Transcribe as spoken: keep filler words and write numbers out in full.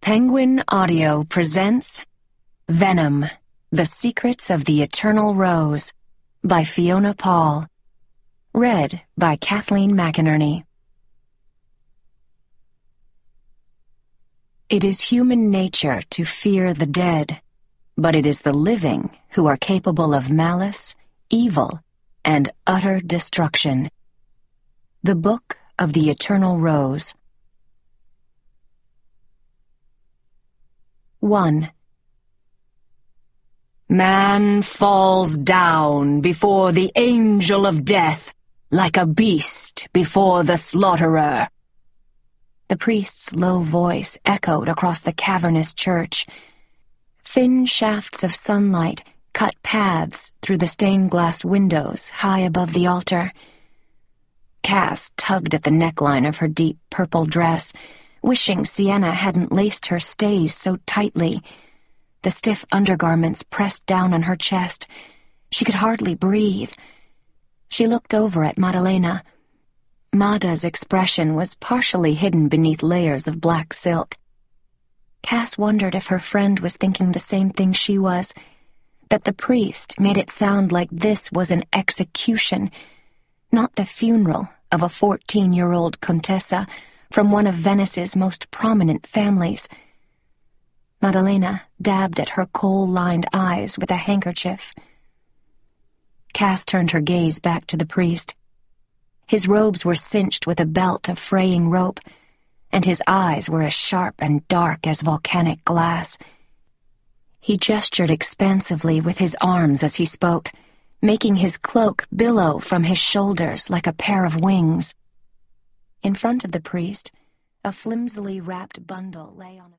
Penguin Audio presents Venom, The Secrets of the Eternal Rose by Fiona Paul. Read by Kathleen McInerney. It is human nature to fear the dead, but it is the living who are capable of malice, evil, and utter destruction. The Book of the Eternal Rose. one. Man falls down before the angel of death like a beast before the slaughterer. The priest's low voice echoed across the cavernous church. Thin shafts of sunlight cut paths through the stained-glass windows high above the altar. Cass tugged at the neckline of her deep purple dress, wishing Sienna hadn't laced her stays so tightly. The stiff undergarments pressed down on her chest. She could hardly breathe. She looked over at Madalena. Mada's expression was partially hidden beneath layers of black silk. Cass wondered if her friend was thinking the same thing she was, that the priest made it sound like this was an execution, not the funeral of a fourteen-year-old Contessa from one of Venice's most prominent families. Madalena dabbed at her kohl-lined eyes with a handkerchief. Cass turned her gaze back to the priest. His robes were cinched with a belt of fraying rope, and his eyes were as sharp and dark as volcanic glass. He gestured expansively with his arms as he spoke, making his cloak billow from his shoulders like a pair of wings. In front of the priest, a flimsily wrapped bundle lay on a